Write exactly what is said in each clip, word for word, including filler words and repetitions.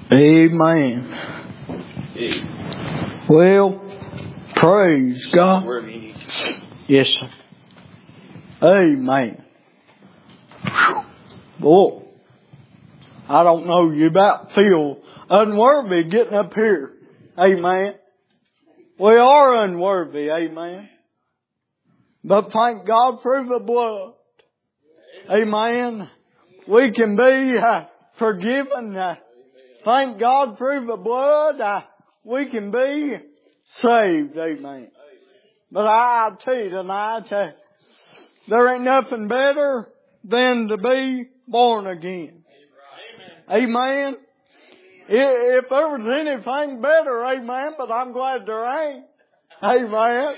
Amen. Well, praise God. Yes, sir. Amen. Boy, I don't know, you about feel unworthy getting up here. Amen. We are unworthy. Amen. But thank God for the blood. Amen. We can be uh, forgiven. Uh, thank God for the blood. Uh, we can be saved. Amen. But I tell you tonight, uh, there ain't nothing better than to be born again. Amen. If there was anything better, amen, but I'm glad there ain't. Amen.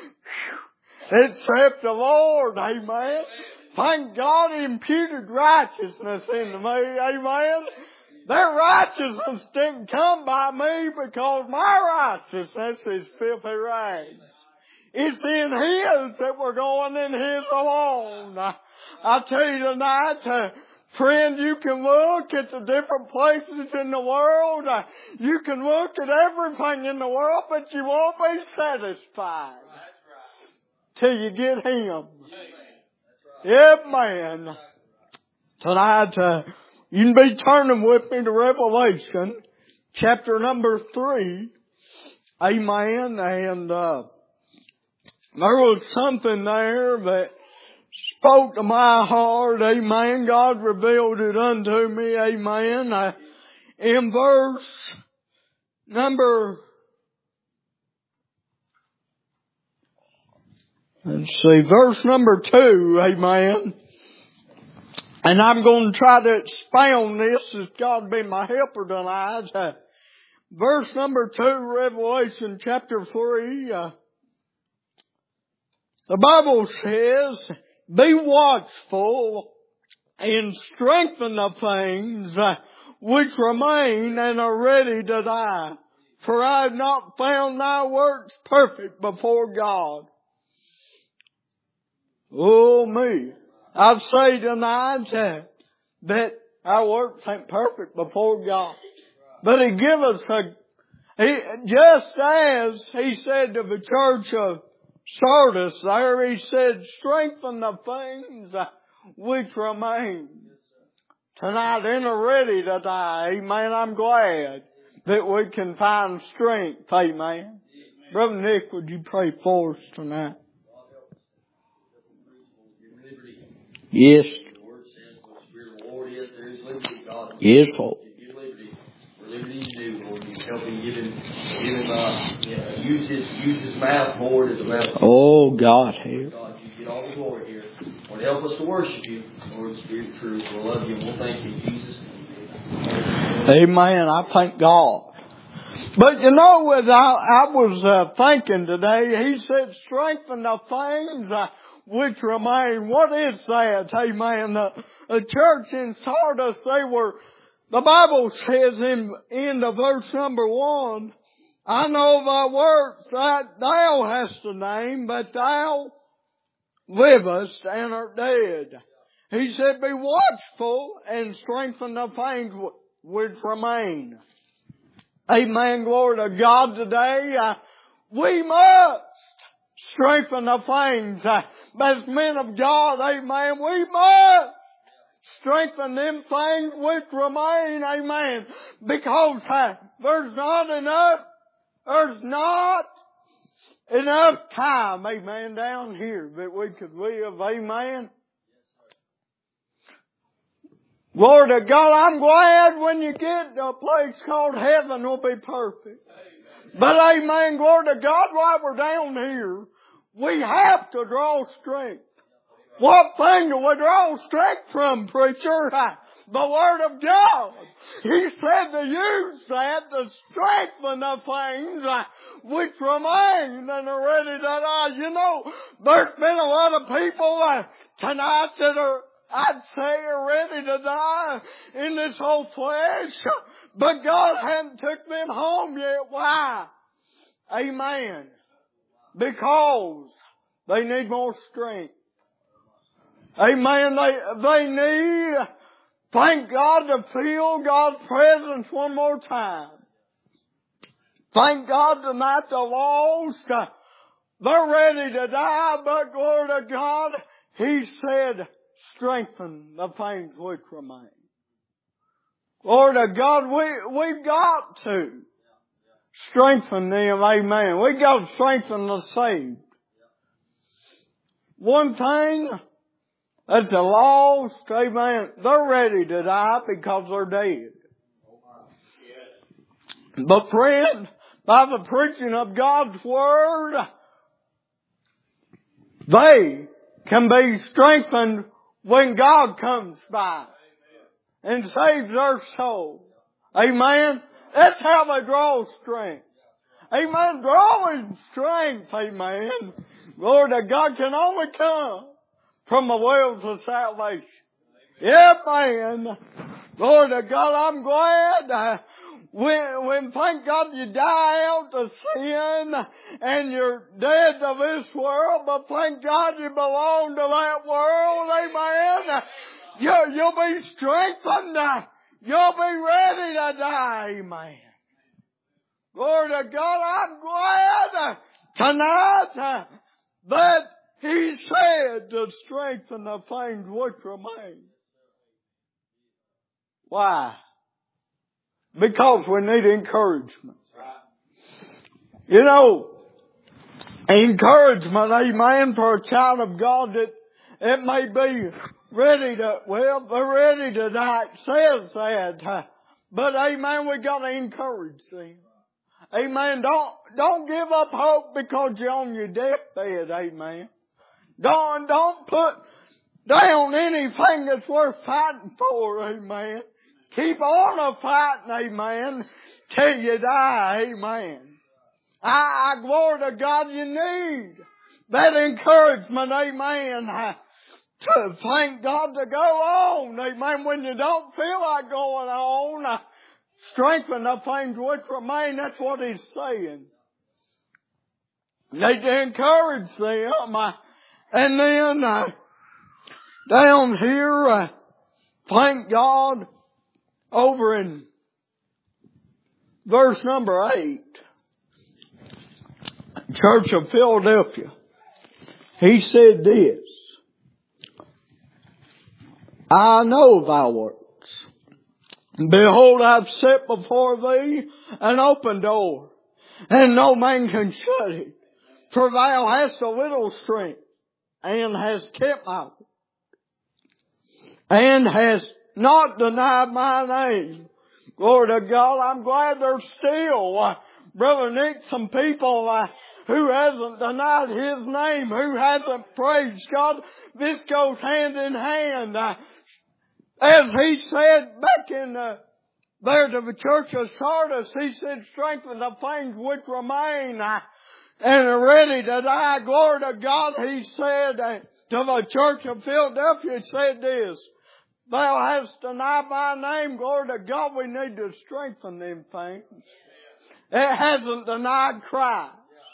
Except the Lord, amen. Thank God He imputed righteousness into me, amen. Their righteousness didn't come by me because my righteousness is filthy rags. It's in His that we're going, in His alone. I, I tell you tonight, uh, friend, you can look at the different places in the world. Uh, you can look at everything in the world, but you won't be satisfied till you get Him. Yep, man. Tonight, uh, you can be turning with me to Revelation, chapter number three. Amen. And, uh, there was something there that spoke to my heart. Amen. God revealed it unto me. Amen. Uh, in verse number, let's see, verse number two. Amen. And I'm going to try to expound this as God be my helper tonight. Uh, verse number two, Revelation chapter three. Uh, the Bible says, be watchful and strengthen the things which remain and are ready to die. For I have not found thy works perfect before God. Oh me. I'd say tonight uh, that our works ain't perfect before God. But He give us a, he, just as He said to the church of Sardis there, He said, strengthen the things which remain. Tonight, in a ready to die, amen, I'm glad that we can find strength, amen. Brother Nick, would you pray for us tonight? Yes. Yes, Lord. Liberty to do, Lord. You help him, give him, give him, uh, yeah, use his, use his mouth, Lord, as a mouth. Oh, God, help. God, you get all the glory here. Lord, help us to worship you, Lord, Spirit of truth. We'll love you and we'll thank you in Jesus' name. Amen. I thank God. But you know what I, I was uh, thinking today? He said, strengthen the things uh, which remain. What is that? Amen. The, the church in Sardis, they were, the Bible says in, in the verse number one, I know thy works that thou hast a name, but thou livest and art dead. He said, be watchful and strengthen the things which remain. Amen. Glory to God today. Uh, we must strengthen the things. Uh, as men of God, amen, we must strengthen them things which remain, amen. Because uh, there's not enough, there's not enough time, amen, down here that we could live, amen. Glory to God, I'm glad when you get to a place called heaven will be perfect. Amen. But amen, glory to God, while we're down here, we have to draw strength. What thing do we draw strength from, preacher? The Word of God. He said to use that to strengthen the things which remain and are ready to die. You know, there's been a lot of people uh, tonight that are, I'd say, are ready to die in this whole flesh. But God hadn't took them home yet. Why? Amen. Because they need more strength. Amen. They, they need Thank God to feel God's presence one more time. Thank God tonight the lost, they're ready to die, but glory to God, He said, strengthen the things which remain. Glory to God, we, we've got to strengthen them, amen. We've got to strengthen the saved. One thing, that's the lost, amen, they're ready to die because they're dead. But friend, by the preaching of God's Word, they can be strengthened when God comes by and saves their soul. Amen. That's how they draw strength. Amen. Drawing strength, amen. Lord, that God can only come from the wells of salvation. Yeah, man. Lord, that God, I'm glad uh, when, when, thank God, you die out to sin and you're dead to this world, but thank God you belong to that world, amen. You, you'll be strengthened. You'll be ready to die, amen. Glory to God, I'm glad tonight uh, that He said to strengthen the things which remain. Why? Because we need encouragement. You know, encouragement, amen, for a child of God that it may be ready to, well, they're ready to die. It says that. But amen, we got to encourage them. Amen. Don't, don't give up hope because you're on your deathbed. Amen. Don't, don't put down anything that's worth fighting for. Amen. Keep on a fighting. Amen. Till you die. Amen. I, I glory to God, you need that encouragement. Amen. To thank God to go on. Amen. When you don't feel like going on, strengthen the things which remain. That's what He's saying. Need to encourage them. Uh, and then uh, down here, uh, thank God, over in verse number eight, Church of Philadelphia, He said this, I know thy works. Behold, I've set before thee an open door, and no man can shut it. For thou hast a little strength, and hast kept my word, and hast not denied my name. Glory to God, I'm glad there's still, uh, Brother Nick, some people uh, who hasn't denied His name, who hasn't praised God. This goes hand in hand. Uh, As He said back in uh, there to the church of Sardis, He said, strengthen the things which remain uh, and are ready to die. Glory to God. He said uh, to the church of Philadelphia, He said this, thou hast denied my name. Glory to God. We need to strengthen them things. It hasn't denied Christ.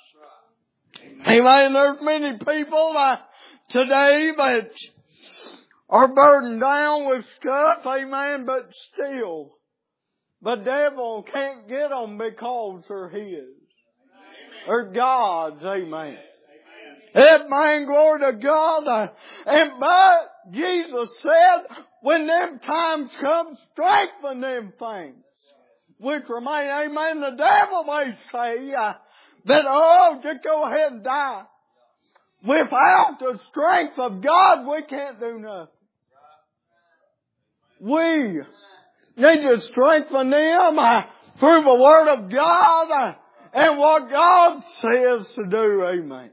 Amen. There's many people uh, today that are burdened down with stuff, amen, but still, the devil can't get them because they're His. They're God's, amen. Amen, glory to God. And but Jesus said, when them times come, strengthen them things which remain, amen. The devil may say uh, that, oh, just go ahead and die. Without the strength of God, we can't do nothing. We need to strengthen them uh, through the Word of God uh, and what God says to do. Amen.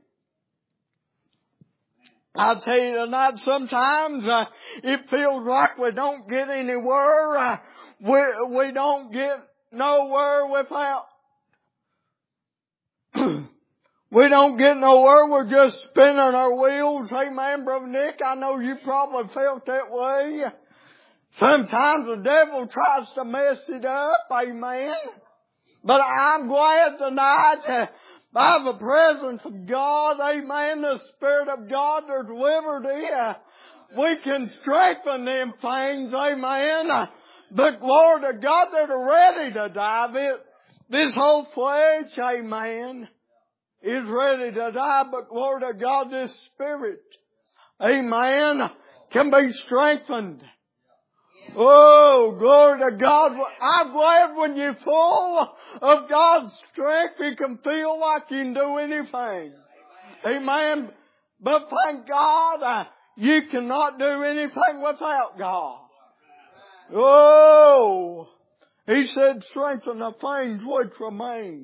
I tell you tonight, sometimes uh, it feels like we don't get anywhere. Uh, we we don't get nowhere without. We don't get nowhere. We're just spinning our wheels. Amen, Brother Nick. I know you probably felt that way. Sometimes the devil tries to mess it up, amen. But I'm glad tonight, uh, by the presence of God, amen, the Spirit of God, there's liberty. Uh, We can strengthen them things, amen. But Lord of God, that are ready to die, it, this whole flesh, amen, is ready to die. But Lord of God, this spirit, amen, can be strengthened. Oh, glory to God. I'm glad when you're full of God's strength, you can feel like you can do anything. Amen. But thank God, uh, you cannot do anything without God. Oh, He said, strengthen the things which remain.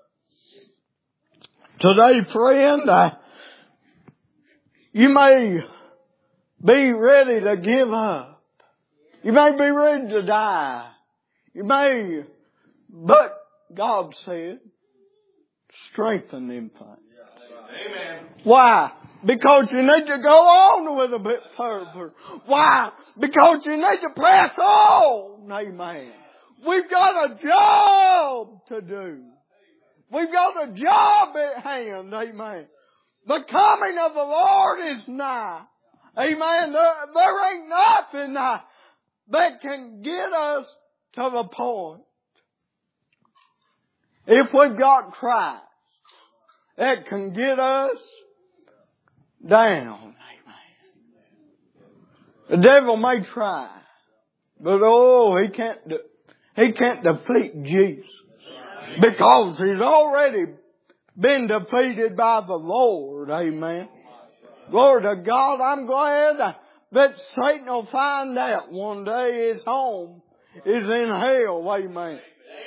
Today, friend, uh, you may be ready to give up. You may be ready to die. You may, but God said, strengthen them things. Amen. Why? Because you need to go on with a bit further. Why? Because you need to press on. Amen. We've got a job to do. We've got a job at hand. Amen. The coming of the Lord is nigh. Amen. There, there ain't nothing uh, that can get us to the point. If we've got Christ, that can get us down. Amen. The devil may try, but oh, he can't, de- he can't defeat Jesus. Because he's already been defeated by the Lord. Amen. Glory to God. I'm glad that Satan will find out one day his home is in hell. Amen.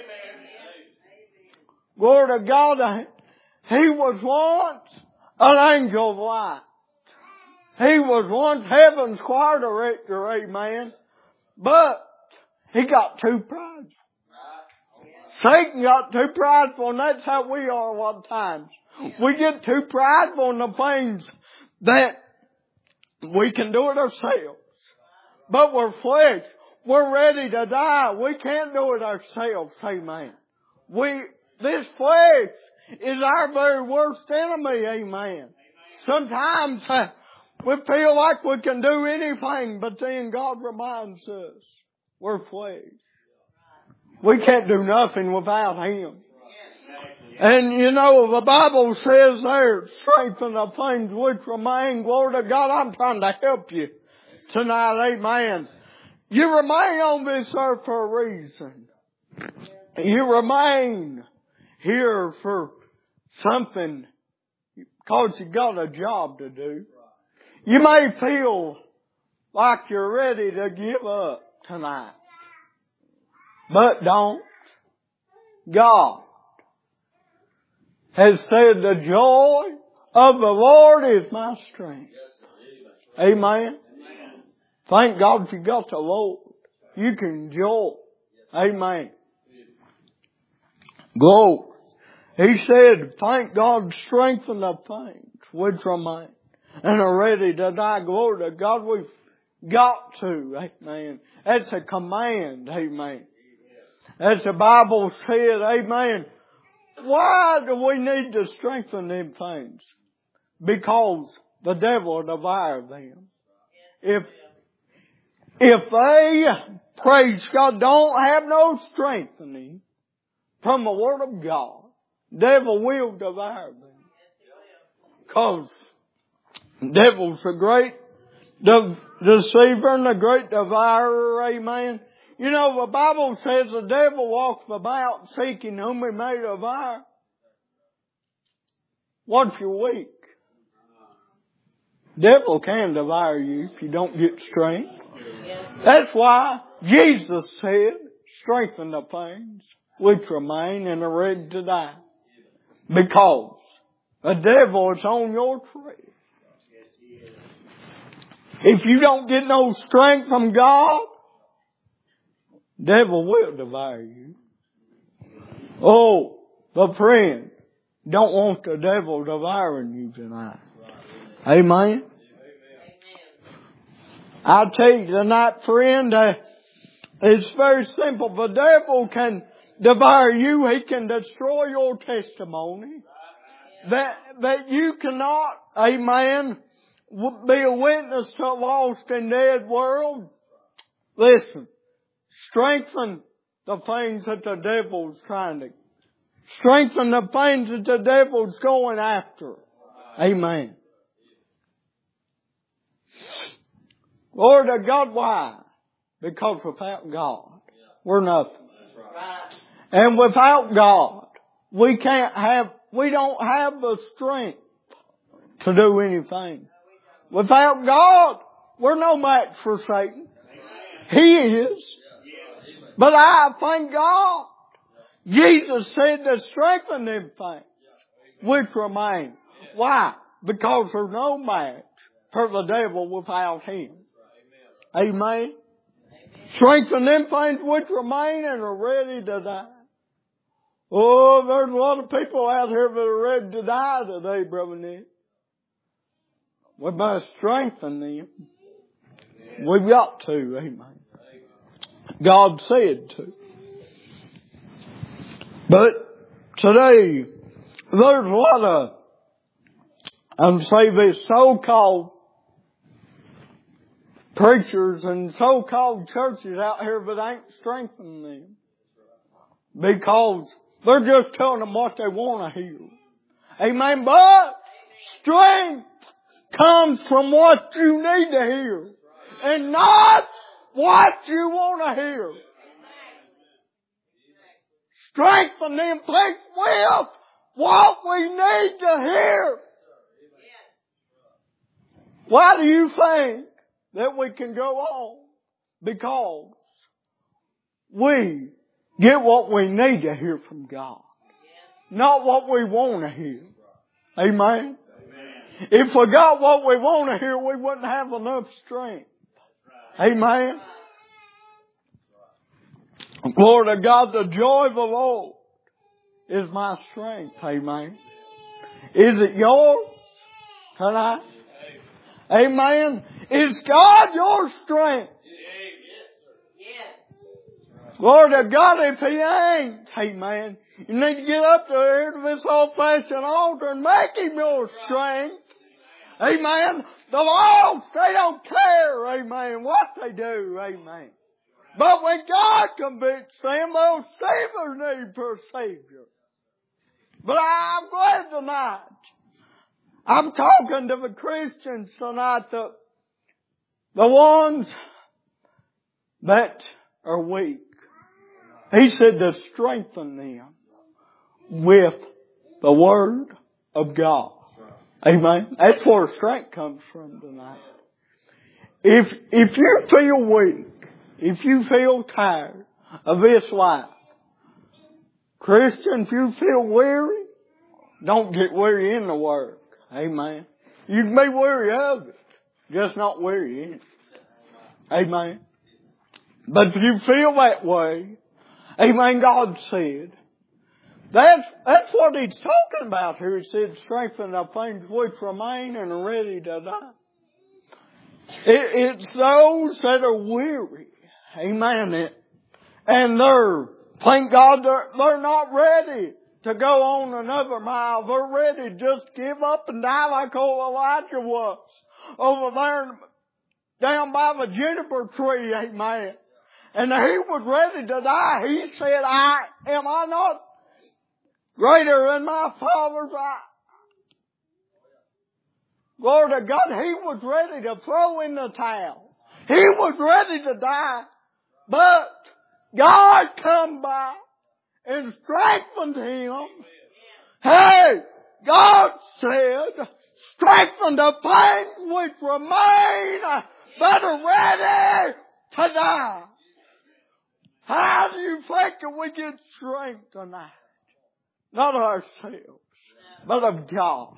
Glory to God. He was once an angel of light. He was once heaven's choir director. Amen. But he got too prideful. Satan got too prideful, and that's how we are a lot of times. We get too prideful in the things that we can do it ourselves. But we're flesh. We're ready to die. We can't do it ourselves. Amen. We, this flesh is our very worst enemy. Amen. Sometimes uh, we feel like we can do anything, but then God reminds us we're flesh. We can't do nothing without Him. And you know, the Bible says there, strengthen the things which remain. Glory to God, I'm trying to help you tonight. Amen. You remain on this earth for a reason. You remain here for something because you got a job to do. You may feel like you're ready to give up tonight. But don't. God has said the joy of the Lord is my strength. Amen. Thank God you got the Lord. You can enjoy. Amen. Glory. He said, thank God, strengthen the things which remain and are ready to die. Glory to God. We've got to. Amen. That's a command. Amen. As the Bible said, amen. Why do we need to strengthen them things? Because the devil will devour them. If, if they, praise God, don't have no strengthening from the Word of God, the devil will devour them. Because the devil's a great de- deceiver and a great devourer, amen. You know, the Bible says the devil walks about seeking whom he may devour. Once you're weak, devil can devour you if you don't get strength. That's why Jesus said, strengthen the things which remain and are ready to die. Because the devil is on your trail. If you don't get no strength from God, devil will devour you. Oh, but friend, don't want the devil devouring you tonight. Amen. I tell you tonight, friend, uh, it's very simple. The devil can devour you. He can destroy your testimony. That, that you cannot, amen, be a witness to a lost and dead world? Listen, strengthen the things that the devil's trying to, strengthen the things that the devil's going after. Amen. Glory to God. Why? Because without God, we're nothing. And without God, we can't have, we don't have the strength to do anything. Without God, we're no match for Satan. He is. But I thank God. Jesus said to strengthen them things which remain. Why? Because there's no match for the devil without him. Amen. Strengthen them things which remain and are ready to die. Oh, there's a lot of people out here that are ready to die today, Brother Nick. We must strengthen them. We've got to. Amen. God said to. But today, there's a lot of, I'm saying these so-called preachers and so-called churches out here that ain't strengthening them. Because they're just telling them what they want to hear. Amen. But strength comes from what you need to hear. And not what you want to hear. Strengthen them things with what we need to hear. Why do you think that we can go on? Because we get what we need to hear from God. Not what we want to hear. Amen. If we got what we want to hear, we wouldn't have enough strength. Amen. Glory to God, the joy of the Lord is my strength. Amen. Is it yours tonight? Amen. Is God your strength? Glory to God, if He ain't, amen, you need to get up there to this old-fashioned altar and make Him your strength. Amen. The lost, they don't care, amen, what they do, amen. But when God convicts them, they'll see their need for a Savior. But I'm glad tonight, I'm talking to the Christians tonight, the, the ones that are weak. He said to strengthen them with the Word of God. Amen. That's where strength comes from tonight. If, if you feel weak, if you feel tired of this life, Christian, if you feel weary, don't get weary in the work. Amen. You can be weary of it, just not weary in it. Amen. But if you feel that way, amen, God said, that's, that's what He's talking about here. He said, strengthen the things which remain and are ready to die. It, it's those that are weary. Amen. It, and they're, thank God, they're, they're not ready to go on another mile. They're ready to just give up and die like old Elijah was over there down by the juniper tree. Amen. And he was ready to die. He said, I, am I not greater than my father's? I, Glory to God, he was ready to throw in the towel. He was ready to die. But God come by and strengthened him. Hey, God said, strengthen the things which remain that are ready to die. How do you think that we get strength tonight? Not ourselves, but of God.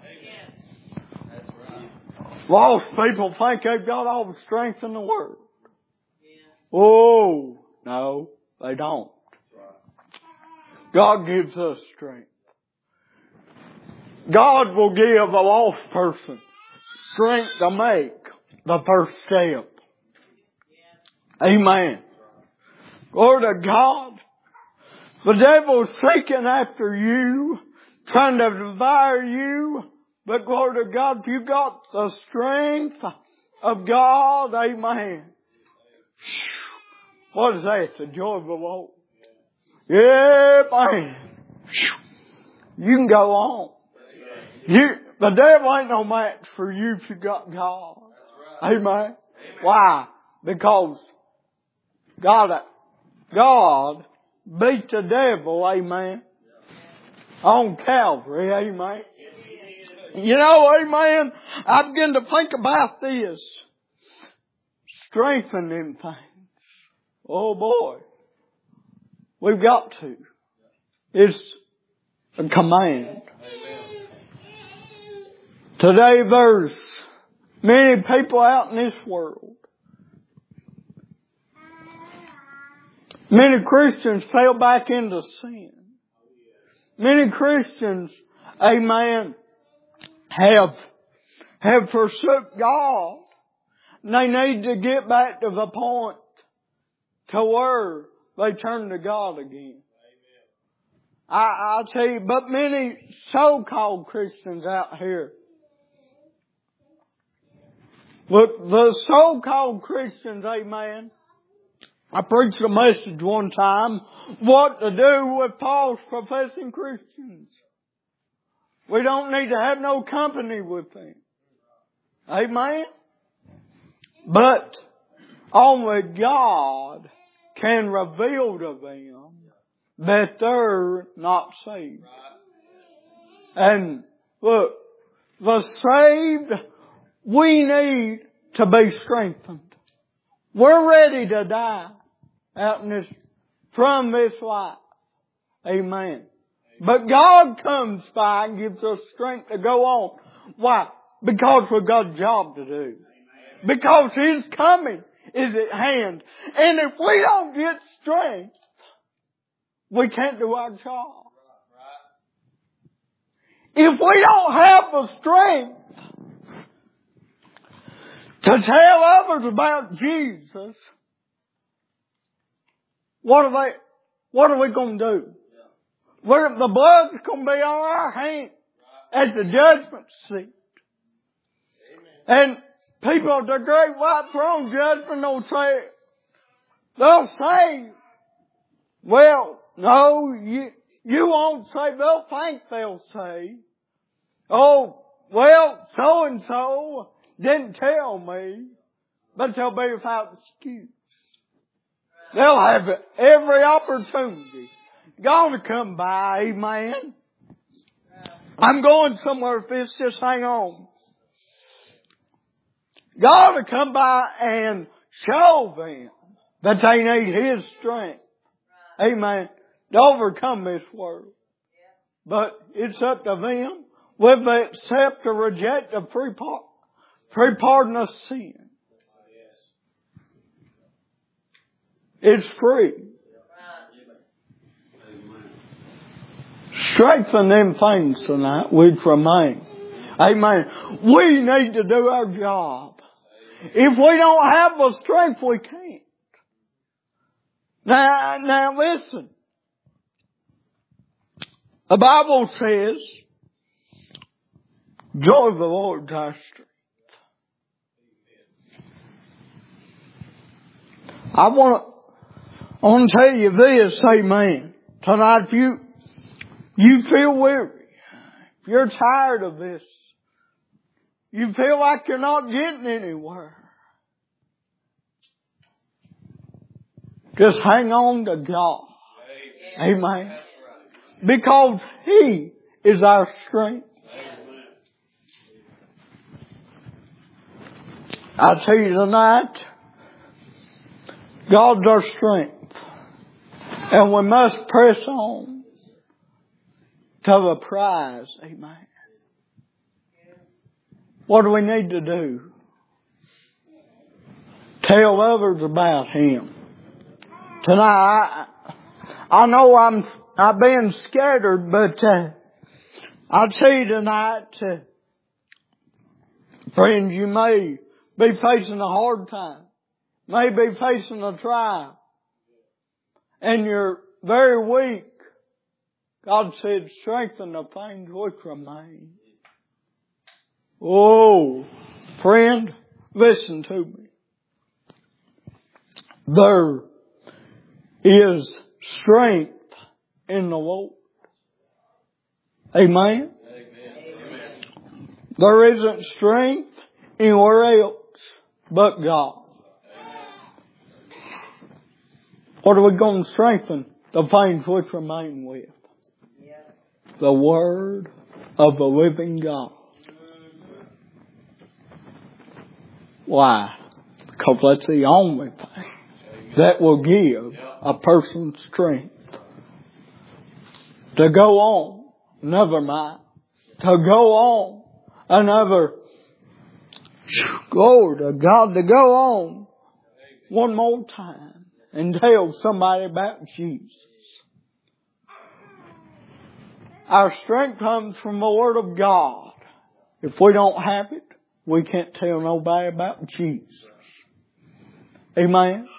Lost people think they've got all the strength in the world. Oh, no, they don't. God gives us strength. God will give a lost person strength to make the first step. Amen. Glory to God. The devil's seeking after you, trying to devour you But glory to God, if you got the strength of God, amen. What is that? The joy of the Lord. Yeah, man. You can go on. You, the devil ain't no match for you if you got God. Amen. Why? Because God, God beat the devil, amen, on Calvary, amen. You know, amen, I begin to think about this. Strengthen them things. Oh boy. We've got to. It's a command. Today there's many people out in this world. Many Christians fell back into sin. Many Christians, amen, have, have forsook God. And they need to get back to the point to where they turn to God again. I, I'll tell you, but many so-called Christians out here, look, the so-called Christians, amen, I preached a message one time, what to do with false professing Christians. We don't need to have no company with them. Amen? But only God can reveal to them that they're not saved. And look, the saved, we need to be strengthened. We're ready to die out in this, from this life. Amen. But God comes by and gives us strength to go on. Why? Because we've got a job to do. Because His coming is at hand. And if we don't get strength, we can't do our job. If we don't have the strength to tell others about Jesus, what are they, what are we going to do? We're, the blood's going to be on our hands at the judgment seat. And people at the great white throne judgment will say, they'll say, well, no, you, you won't say, they'll think they'll say, oh, well, so and so didn't tell me, but they'll be without excuse. They'll have every opportunity. God will come by, amen. I'm going somewhere with this, just hang on. God will come by and show them that they need His strength. Amen. To overcome this world. But it's up to them whether they accept or reject the free, par- free pardon of sin. It's free. Strengthen them things tonight which remain. Amen. We need to do our job. If we don't have the strength, we can't. Now, now listen. The Bible says, joy of the Lord is our strength. I want to, I want to tell you this, amen. Tonight, if you, you feel weary, if you're tired of this, you feel like you're not getting anywhere, just hang on to God. Amen. Because He is our strength. I tell you tonight, God's our strength. And we must press on to the prize. Amen. What do we need to do? Tell others about Him. Tonight, I, I know I'm, I've been scattered, but uh, I'll tell you tonight, uh, friends, you may be facing a hard time. May be facing a trial. And you're very weak. God said, strengthen the things which remain. Oh, friend, listen to me. There is strength in the Lord. Amen? Amen. There isn't strength anywhere else but God. What are we going to strengthen? The things which remain with. The Word of the living God. Why? Because that's the only thing that will give a person strength to go on. Never mind. To go on another. Glory to God, to go on one more time and tell somebody about Jesus. Our strength comes from the Word of God. If we don't have it, we can't tell nobody about Jesus. Amen.